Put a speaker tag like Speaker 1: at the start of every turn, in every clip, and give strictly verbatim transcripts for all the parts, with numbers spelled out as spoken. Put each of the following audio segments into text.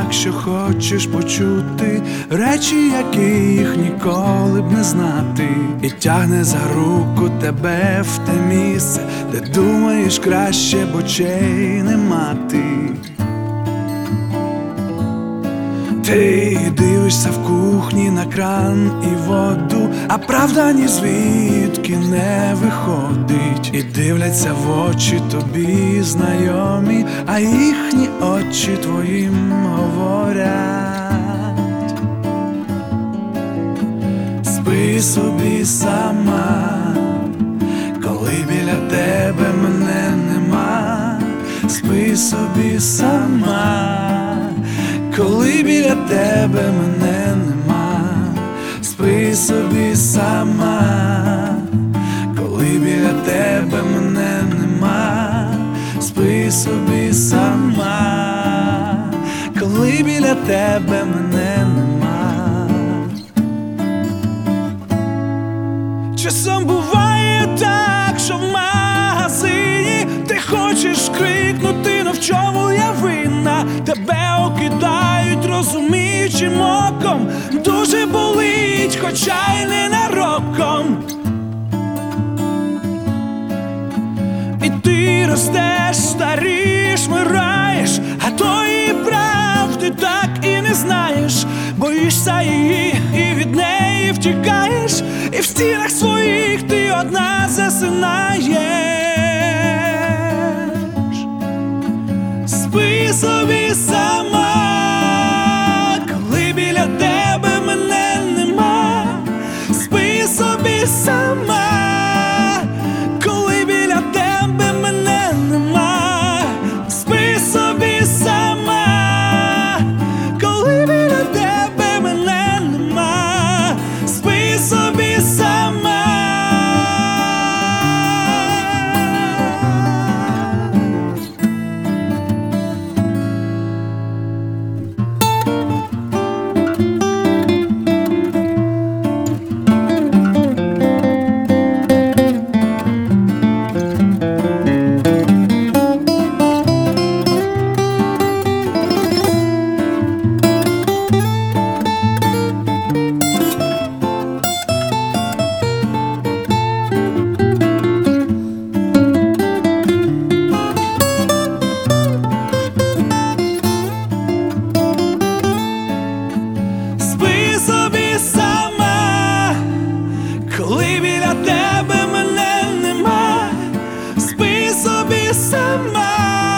Speaker 1: так, що хочеш почути речі, які їх ніколи б не знати, і тягне за руку тебе в те місце, де думаєш краще б очей не мати. Ти дивишся в кухні на кран і воду, а правда ні звідки не виходить. І дивляться в очі тобі знайомі, а їхні очі твоїм говорять: спи собі сама, коли біля тебе мене нема. Спи собі сама, коли біля тебе мене нема. Спи собі сама, коли біля тебе мене нема. Спи собі сама, коли біля тебе мене нема. Часом буває так, що в магазині ти хочеш крикнути: ну в чому я винна? Тебе окидають розуміючим оком, дуже болить, хоча й ненароком. І ти ростеш, старієш, вмираєш, а тої правди так і не знаєш. Боїшся її і від неї втікаєш, і в стінах своїх ти одна засинаєш. Спи собі сама, коли біля тебе мене нема. Спи собі сама, коли біля тебе мене нема. Спи собі сама, коли біля тебе мене нема. Спи собі сама. Коли біля тебе мене нема. Спи собі сама,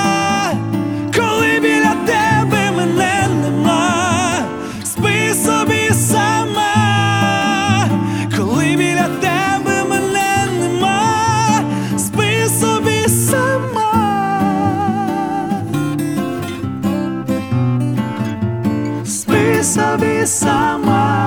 Speaker 1: коли біля тебе мене нема. Спи собі сама, коли біля тебе мене нема. Спи собі сама. Спи собі сама.